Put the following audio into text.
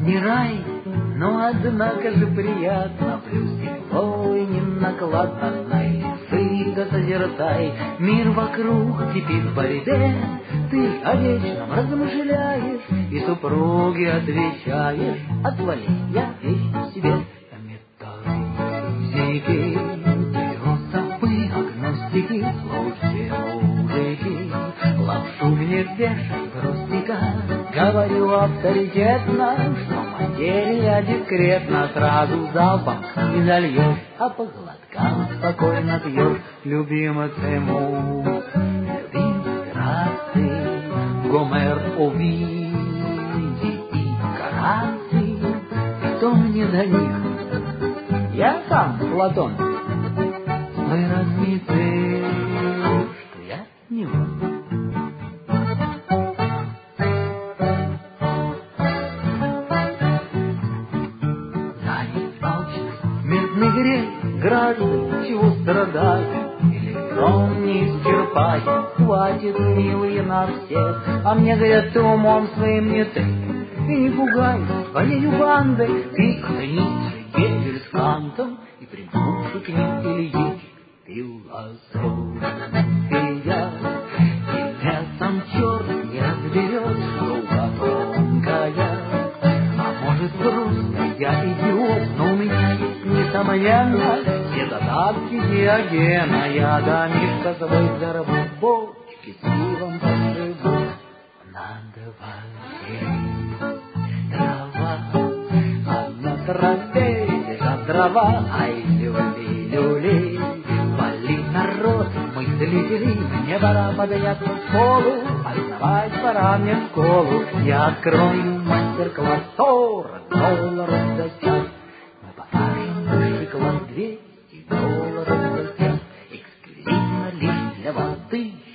Не рай, но однако же приятно, плюс тепло и не накладно. Знай, да созерцай, мир вокруг кипит в борьбе. Ты о вечном размышляешь и супруге отвечаешь: отвали, я вещь себе метафизики, философы, агностики, слушайте, мужики, лапшу мне вешай простика. Говорю авторитетно, что материя дискретна, сразу залпом не зальешь, а по глоткам спокойно пьешь. Любимый Цему, любимый Граций, Гомер, Овидий и Гораций. Кто мне до них? Я сам, Платон. Вы размиты, что я не он. Медный грех, граждан, чего страдать? Электрон не исчерпать, хватит, милые, на всех. А мне говорят, ты умом своим не ты, и не пугай своею бандой. Ты как Ницше, Гегель с Кантом, и примкнувший к ним Ильич. Философия, и лесом черт не разберет, штука тонкая. А может, просто я идиот, но у меня есть несомненно все задатки Диогена. Я домишко свой взорву, бочки с пивом пошибу. Надо воздеть трава, а на траве лежат дрова. Ай, люли-люли, вали народ, мыслители, мне пора подняться в школу, познавать пора мне в школу. Я открою мастер-класс, $40 за час. Мы покажем высший класс, $200 за час. Эксклюзивно лишь для вас, 1000